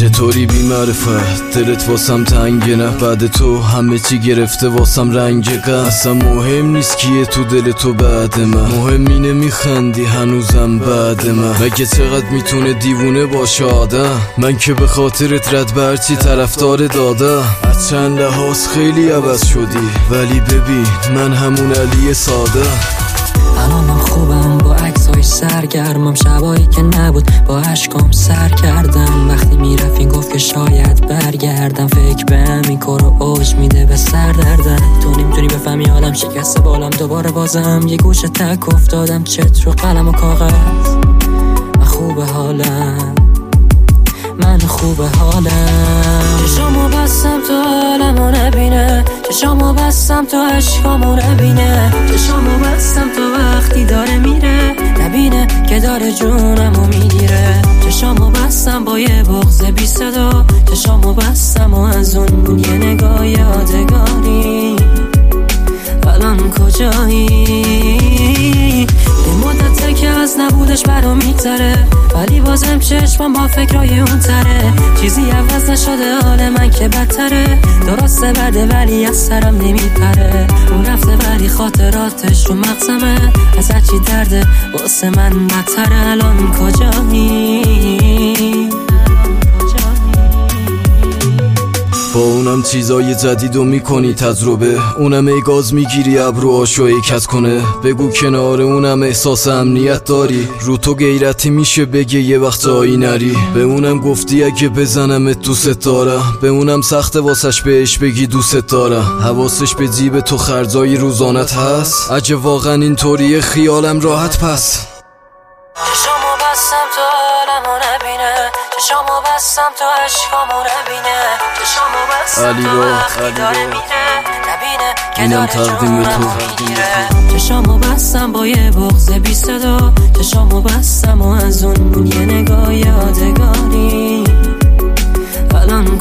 چطوری بی معرفت دلت واسم تنگه نه بعد تو همه چی گرفته واسم رنگ قد اصلا مهم نیست کیه تو دل تو بعد من مهم اینه میخندی هنوزم بعد من مگه چقدر میتونه دیوونه باشه آدم من که به خاطرت رد برچی طرفدار دادم از چند لحاظ خیلی عوض شدی ولی ببین من همون علی ساده الانم خوبم با عکسای سرگرمم شبایی که نبود با عشقام سر کردم وقتی میرفت گفت که شاید برگردم فکر به همین کارو اوج میده به سر دردم تو نمیتونی بفهمی حالم شکسته بالم دوباره بازم یه گوشه تک افتادم چت رو قلم و کاغذ من خوبه حالم من خوبه حالم چشامو بستم تو حالمو نبینه چشامو بستم تو عشقامو نبینه چشامو بستم تو وقتی داره میره نبینه که داره جونمو میگیره چشامو بستم با یه بغض بی صدا چشامو بستم و از اون یه نگاه یادگاری الان کجایی یه مدته که از نبودش برام میگذره ولی بازم چشمم با فکرای اون تره چیزی عوض نشده حال من که بدتره درسته بده ولی از سرم نمیپره اون رفته ولی خاطراتش رو مغزمه از هرچی درده واسه من بدتره الان کجایی با اونم چیزای جدیدو میکنی تجربه اونم ای گاز میگیری ابروهاشو ایکت کنه بگو کنار اونم احساس امنیت داری رو تو غیرتی میشه بگه یه وقت جایی نری به اونم گفتی اگه بزنمت دوست دارم به اونم سخته واسش بهش بگی دوست دارم حواسش به جیب تو خرجای روزانت هست اگه واقعا اینطوریه خیالم راحت پس چشامو بستم تو حالمو نبینه چشامو بستم تو عشقامو نبینه چشامو بستم تو وقتی داره میره نبینه که داره جونمو میگیره چشامو بستم با یه بغض بی صدا چشامو بستم و از اون یه نگاه یادگاری الان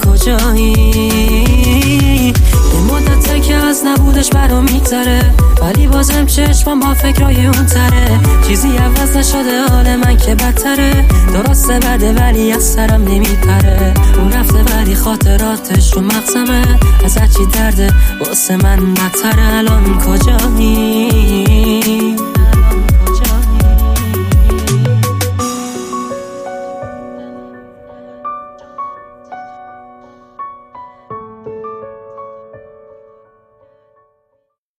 کجایی یه مدته که از نبودش برام میگذره ولی بازم چشمم با فکرای اون تره چیزی عوض نشده حال من که بدتره درسته بده ولی از سرم نمیپره اون رفته ولی خاطراتش رو مغزمه از هرچی درده واسه من بدتره الان کجایی